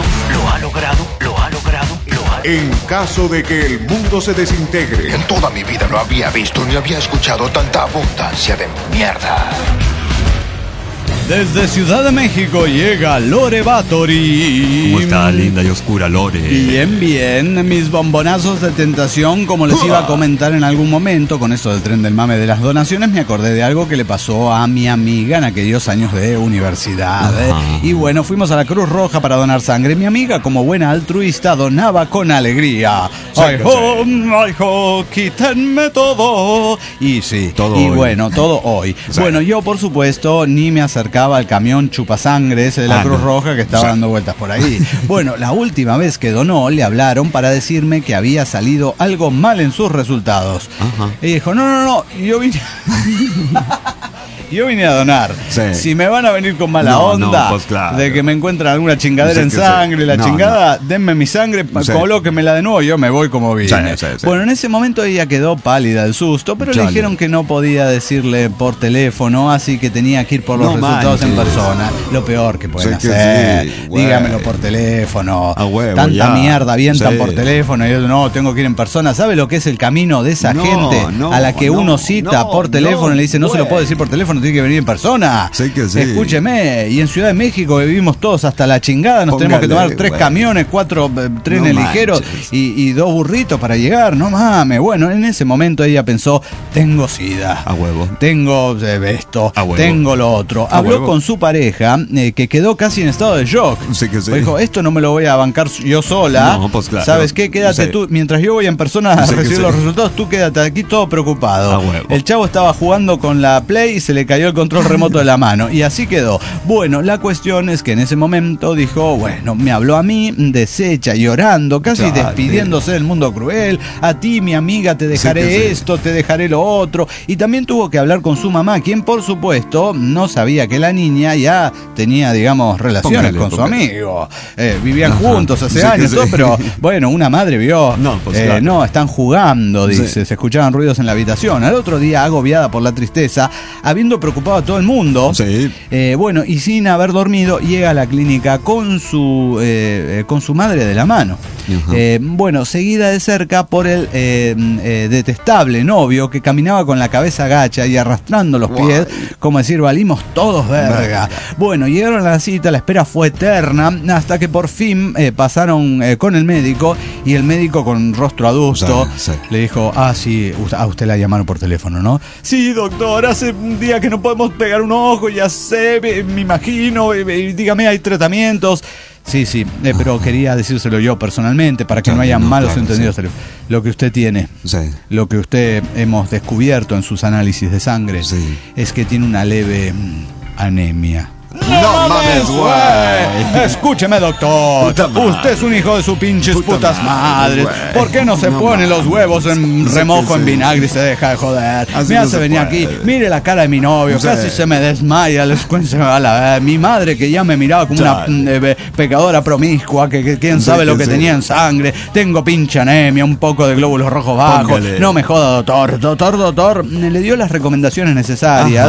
En caso de que el mundo se desintegre. En toda mi vida no había visto ni había escuchado tanta abundancia de mierda. Desde Ciudad de México llega Lore Batory. ¿Cómo está, linda y oscura Lore? Bien, mis bombonazos de tentación, como les iba a comentar en algún momento, con esto del tren del mame de las donaciones, me acordé de algo que le pasó a mi amiga en aquellos años de universidad. Y bueno, fuimos a la Cruz Roja para donar sangre. Mi amiga, como buena altruista, donaba con alegría. ¡Ay, ho, quítenme todo! Y sí, todo y hoy. bueno, todo hoy. Sí. Bueno, yo por supuesto ni me acercaba al camión chupasangre ese de la Cruz Roja que estaba dando vueltas por ahí. Bueno, la última vez que donó le hablaron para decirme que había salido algo mal en sus resultados. Y dijo, no, yo vine a donar. Sí. Si me van a venir con mala onda pues claro. de que me encuentran alguna chingadera en Sí. sangre, denme mi sangre, colóquemela de nuevo, yo me voy como vine. Sí. Bueno, en ese momento ella quedó pálida del susto, pero le dijeron que no podía decirle por teléfono, así que tenía que ir por los resultados en persona. Lo peor que pueden hacer. Dígamelo por teléfono. Tanta mierda avientan por teléfono y yo no, tengo que ir en persona. ¿Sabe lo que es el camino de esa gente a la que uno cita por teléfono y le dice no se lo puedo decir por teléfono, tiene que venir en persona? Escúcheme, y en Ciudad de México que vivimos todos hasta la chingada, nos tenemos que tomar 3 camiones, 4 trenes ligeros y 2 burritos para llegar, no mames. Bueno, en ese momento ella pensó, tengo sida, tengo esto, tengo lo otro. Habló con su pareja, que quedó casi en estado de shock. Dijo, esto no me lo voy a bancar yo sola. ¿Sabes qué? Quédate tú, mientras yo voy en persona a recibir los resultados, tú quédate aquí todo preocupado. El chavo estaba jugando con la Play y se le cayó el control remoto de la mano y así quedó. Bueno, la cuestión es que en ese momento dijo, bueno, me habló a mí, deshecha, llorando, casi despidiéndose del mundo cruel. A ti, mi amiga, te dejaré esto, te dejaré lo otro. Y también tuvo que hablar con su mamá, quien por supuesto no sabía que la niña ya tenía, digamos, relaciones con su amigo. Vivían juntos hace años, todo, pero bueno, una madre vio, no, están jugando, dice, se escuchaban ruidos en la habitación. Al otro día, agobiada por la tristeza, habiendo preocupado a todo el mundo, bueno, y sin haber dormido, llega a la clínica con su madre de la mano. Bueno, seguida de cerca por el detestable novio que caminaba con la cabeza gacha y arrastrando los pies, como decir, valimos todos verga. Bueno, llegaron a la cita, la espera fue eterna, hasta que por fin pasaron con el médico, y el médico con rostro adusto le dijo, sí, a usted la llamaron por teléfono, ¿no? Sí, doctor, hace un día que no podemos pegar un ojo, ya sé, me imagino, dígame, hay tratamientos. Sí, pero quería decírselo yo personalmente para que no haya malos entendidos. Lo que usted tiene, lo que usted hemos descubierto en sus análisis de sangre, es que tiene una leve anemia. ¡No mames, güey! Escúcheme, doctor. Usted es un hijo de su pinches putas madres. ¿Por qué no se pone los huevos en remojo en vinagre y se deja de joder? Me hace venir aquí. Mire la cara de mi novio. Casi se me desmaya. Se me va la... Mi madre, que ya me miraba como una pecadora promiscua, que quién sabe lo que tenía en sangre. Tengo pinche anemia, un poco de glóbulos rojos bajos. No me joda, doctor. Doctor. Le dio las recomendaciones necesarias,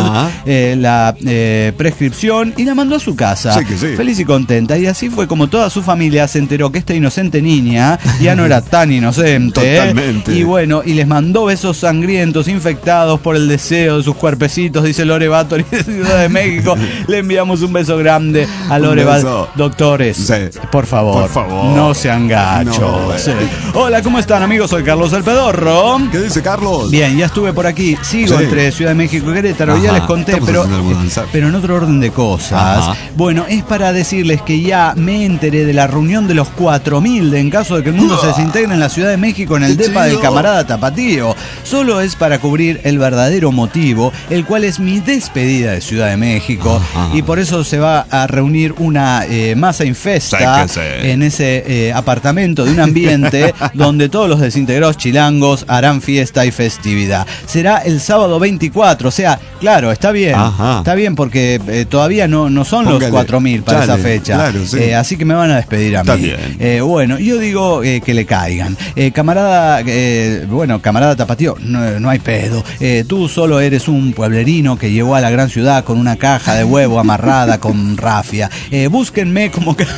la prescripción, y la mandó a su casa, feliz y contenta. Y así fue como toda su familia se enteró que esta inocente niña ya no era tan inocente. Totalmente. Y bueno, y les mandó besos sangrientos, infectados por el deseo de sus cuerpecitos, dice Lore Batory de Ciudad de México. Le enviamos un beso grande a Lore Batory. Doctores, por favor, no sean gachos. Hola, ¿cómo están, amigos? Soy Carlos el Pedorro. ¿Qué dice Carlos? Bien, ya estuve por aquí. Sigo entre Ciudad de México y Querétaro. Ya les conté, pero en otro orden de cosas. cosas. Ajá. Bueno, es para decirles que ya me enteré de la reunión de los 4000 en caso de que el mundo se desintegre en la Ciudad de México en el depa del camarada Tapatío. Solo es para cubrir el verdadero motivo, el cual es mi despedida de Ciudad de México. Ajá. Y por eso se va a reunir una masa infesta en ese apartamento de un ambiente donde todos los desintegrados chilangos harán fiesta y festividad. Será el sábado 24, o sea, claro, está bien. Ajá. Está bien porque todavía no son los 4000 para esa fecha. Claro, sí. Así que me van a despedir a mí. Está bien. Bueno, yo digo que le caigan. Camarada Tapatío, no hay pedo. Tú solo eres un pueblerino que llegó a la gran ciudad con una caja de huevo amarrada con rafia. Búsquenme como que...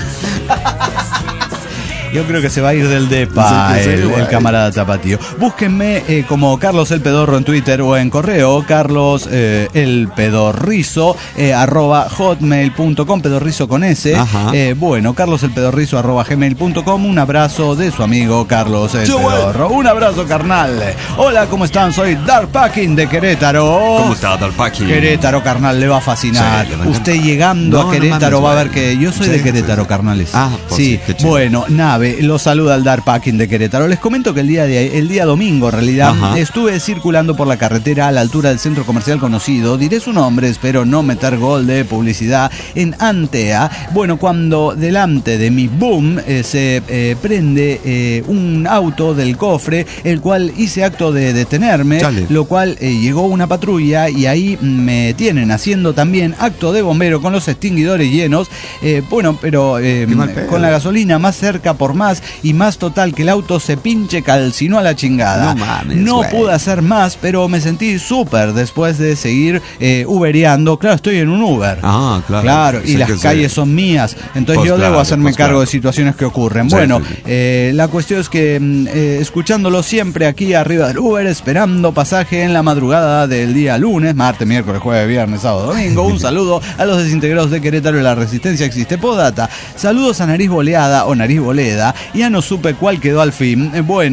Yo creo que se va a ir del depa el camarada Tapatío. Búsquenme como Carlos el Pedorro en Twitter o en correo, Carlos el Pedorrizo @hotmail.com, Pedorrizo con S. Bueno, Carlos el Pedorrizo @gmail.com. Un abrazo de su amigo Carlos el Pedorro. Un abrazo, carnal. Hola, ¿cómo están? Soy Dark Packing de Querétaro. ¿Cómo está Dark Packing? Querétaro, carnal, le va a fascinar. Usted llegando a Querétaro va a ver que yo soy de Querétaro, carnales. Sí, bueno, nada. Los saluda al Dark Packing de Querétaro. Les comento que el día domingo, en realidad, estuve circulando por la carretera a la altura del centro comercial conocido, diré su nombre, espero no meter gol de publicidad, en Antea. Bueno, cuando delante de mi boom se prende un auto del cofre, el cual hice acto de detenerme, lo cual llegó una patrulla y ahí me tienen haciendo también acto de bombero con los extinguidores llenos, pero con la gasolina más cerca por más y más total que el auto se pinche calcinó a la chingada. No pude hacer más, pero me sentí súper después de seguir ubereando. Claro, estoy en un Uber. Claro, y las calles son mías, entonces yo debo hacerme cargo de situaciones que ocurren. La cuestión es que escuchándolo siempre aquí arriba del Uber, esperando pasaje en la madrugada del día lunes, martes, miércoles, jueves, viernes, sábado, domingo. Un saludo a los desintegrados de Querétaro y la resistencia existe. Podata. Saludos a Nariz Boleada o Nariz Boleda. Ya no supe cuál quedó al fin.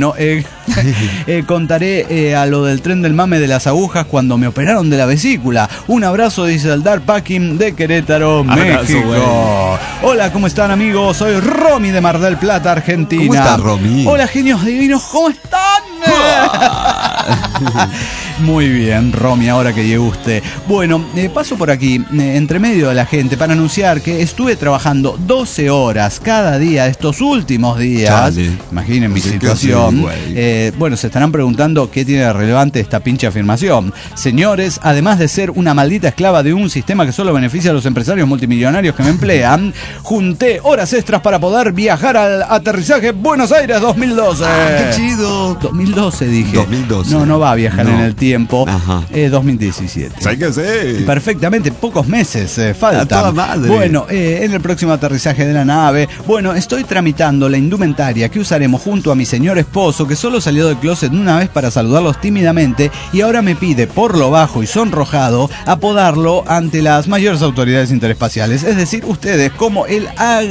Contaré a lo del tren del mame de las agujas cuando me operaron de la vesícula. Un abrazo, dice el Dark Packing de Querétaro, México. Hola, ¿cómo están, amigos? Soy Romy de Mar del Plata, Argentina. ¿Cómo estás, Romy? Hola, genios divinos, ¿cómo están? Muy bien, Romy, ahora que llegó usted. Bueno, paso por aquí, entre medio de la gente, para anunciar que estuve trabajando 12 horas cada día estos últimos días. Imaginen mi situación. Bueno, se estarán preguntando qué tiene de relevante esta pinche afirmación. Señores, además de ser una maldita esclava de un sistema que solo beneficia a los empresarios multimillonarios que me emplean, junté horas extras para poder viajar al aterrizaje Buenos Aires 2012. ¡Qué chido! 2012 dije. 2012. No va a viajar en el tiempo. 2017. Hay que ser. Perfectamente, pocos meses faltan. Bueno, en el próximo aterrizaje de la nave, bueno, estoy tramitando la indumentaria que usaremos junto a mi señor esposo, que solo salió del closet una vez para saludarlos tímidamente y ahora me pide, por lo bajo y sonrojado, apodarlo ante las mayores autoridades interespaciales, es decir, ustedes, como el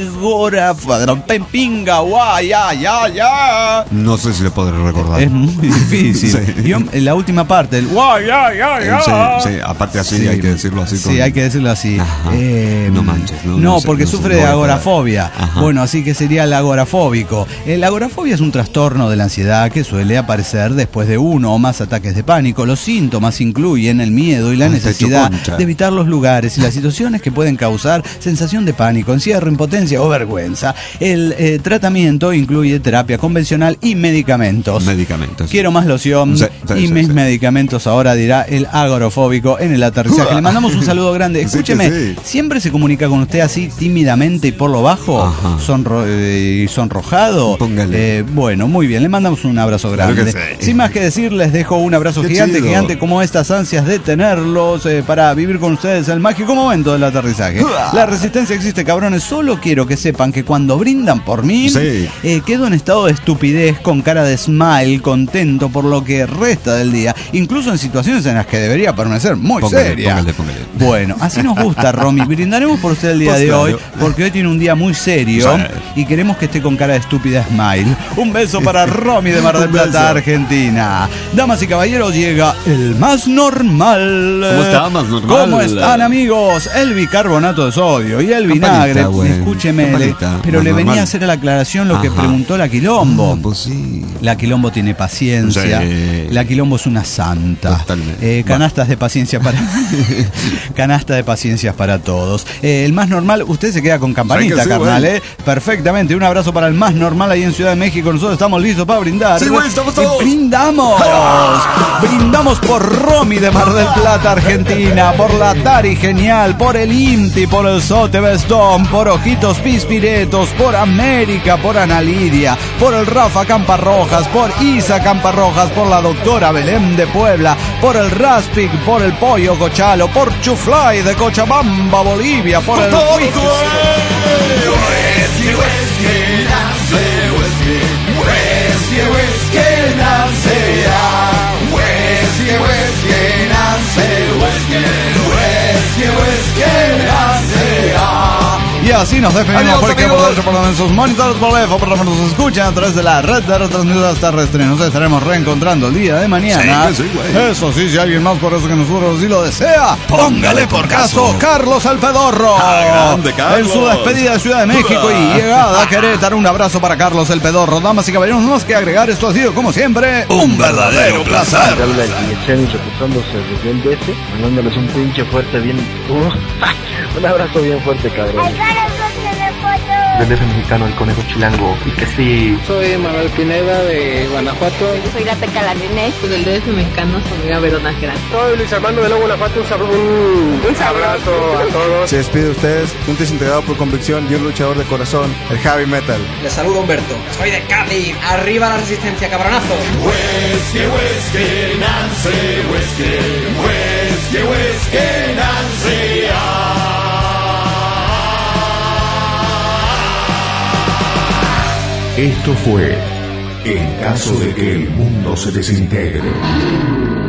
Pinga, ya. No sé si le podré recordar. Es muy difícil. Yo, en la última parte, el aparte así, hay que decirlo así. Sí, hay que decirlo así. No manches. No, porque sufre de agorafobia. Bueno, así que sería el agorafóbico. La agorafobia es un trastorno de la ansiedad que suele aparecer después de uno o más ataques de pánico. Los síntomas incluyen el miedo y la necesidad de evitar los lugares y las situaciones que pueden causar sensación de pánico, encierro, impotencia o vergüenza. El tratamiento incluye terapia convencional y medicamentos. Quiero más loción y mis medicamentos ahora, dirá el agorafóbico en el aterrizaje. Le mandamos un saludo grande. Escúcheme, ¿siempre se comunica con usted así tímidamente y por lo bajo? Sonrojado. Bueno, muy bien, le mandamos un abrazo grande. Sin más que decir, les dejo un abrazo gigante como estas ansias de tenerlos para vivir con ustedes el mágico momento del aterrizaje. La resistencia existe, cabrones. Solo quiero que sepan que cuando brindan por mí, quedo en estado de estupidez, con cara de smile, contento por lo que resta del día. incluso en situaciones en las que debería permanecer muy seria. Póngale. Bueno, así nos gusta, Romy. Brindaremos por usted el día de hoy, porque hoy tiene un día muy serio y queremos que esté con cara de estúpida smile. Un beso para Romy de Mar del Plata, Argentina. Damas y caballeros, llega el más normal. ¿Cómo está, más normal? ¿Cómo están, amigos? El bicarbonato de sodio y el vinagre. Escúcheme, pero le venía a hacer a la aclaración lo que preguntó la Quilombo. Pues sí. La Quilombo tiene paciencia. La Quilombo es una santa. Canastas de paciencia para canasta de paciencias para todos. El más normal, usted se queda con campanita, sí, carnal, Perfectamente. Un abrazo para el más normal ahí en Ciudad de México. Nosotros estamos listos para brindar. Sí, güey, estamos todos. Brindamos. Brindamos por Romy de Mar del Plata, Argentina, por la Tari Genial, por el Inti, por el Sote Bestón, por Ojitos Pispiretos, por América, por Ana Lidia, por el Rafa Camparrojas, por Isa Camparrojas, por la doctora Belén de Puebla, por el Raspic, por el Pollo Cochalo, por Chuflay de Cochabamba, Bolivia, por el Y así nos despedimos por sus monitores, por nos escuchan a través de la red de retransmisoras terrestres. Nos estaremos reencontrando el día de mañana. Eso sí, si alguien más por eso que nosotros sí lo desea, póngale por caso Carlos el Pedorro. Grande, Carlos. En su despedida de Ciudad de México y llegada a Querétaro, un abrazo para Carlos el Pedorro. Damas y caballeros, no más que agregar, esto ha sido como siempre un verdadero placer. Reportándose desde el DC, mandándoles un pinche fuerte bien. Un abrazo bien fuerte, cabrón. Del DF mexicano, el conejo chilango, y que sí. Soy Manuel Pineda de Guanajuato. Soy la Teca Larinés. Del DF mexicano, soy Amiga Verona Gerard. Soy Luis Armando de Guanajuato. Un abrazo a todos. Se despide de ustedes, un desintegrado por convicción y un luchador de corazón, el heavy metal. Les saludo Humberto. Soy de Cádiz. Arriba la resistencia, cabronazo. Whiskey, whiskey, Nancy, whiskey, whiskey, whiskey, Nancy. Esto fue En caso de que el mundo se desintegre.